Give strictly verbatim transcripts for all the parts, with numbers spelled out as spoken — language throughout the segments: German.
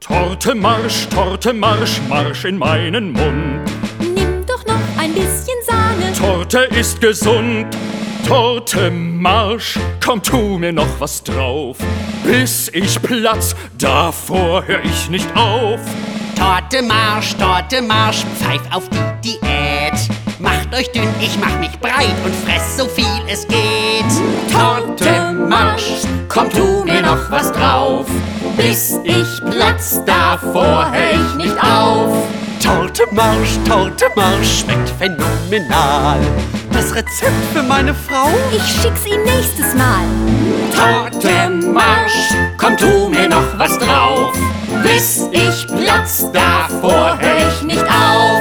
Torte Marsch, Torte Marsch, Marsch in meinen Mund. Nimm doch noch ein bisschen Sahne. Torte ist gesund. Torte Marsch, komm, tu mir noch was drauf. Bis ich platz, davor hör ich nicht auf. Torte Marsch, Torte Marsch, pfeif auf die Diät. Macht euch dünn, ich mach mich breit und fress so viel es geht. Torte Marsch, komm, tu mir noch was drauf. Bis ich platz, davor hör ich nicht auf. Torte Marsch, Torte Marsch, schmeckt phänomenal. Das Rezept für meine Frau? Ich schick's ihm nächstes Mal. Torte Marsch, komm, tu mir noch was drauf. Bis ich platz, davor hör ich nicht auf.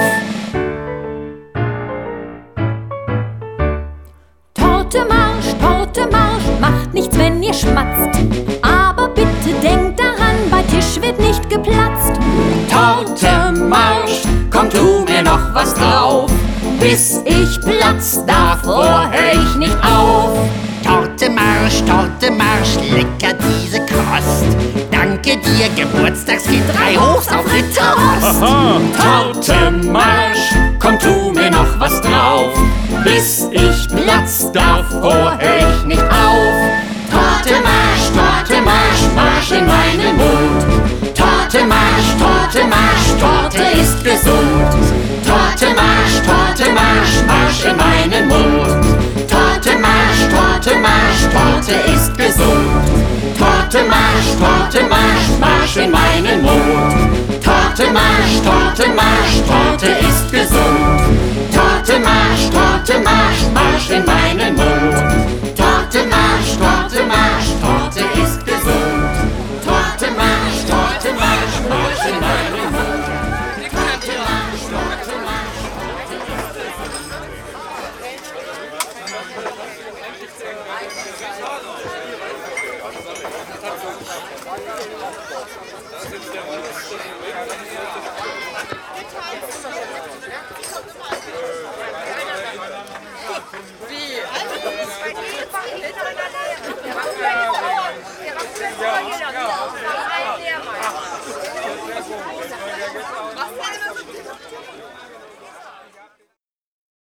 Torte Marsch, Torte Marsch, macht nichts, wenn ihr schmatzt. Aber bitte denkt daran, bei Tisch wird nicht geplatzt. Torte Marsch, komm, tu mir noch was drauf. Bis ich platz, davor hör ich nicht auf. Torte Marsch, Torte Marsch, lecker diese Kost. Danke dir, Geburtstagskind, drei Hochs auf Ritterrost. Aha. Torte Marsch, komm, tu mir noch was drauf. Bis ich platz, davor hör ich nicht auf. Torte Marsch, Torte Marsch, Marsch in meinen Mund. Torte Marsch, Torte Marsch, Torte ist gesund. Torte Marsch, Torte Marsch, Marsch in meinen Mund. Torte Marsch, Torte Marsch, Torte ist gesund. Torte Marsch, Torte Marsch, Marsch in meinen Mund. Torte Marsch, Torte Marsch, Torte ist gesund. Torte Marsch, Torte Marsch, Marsch in meinen Mund.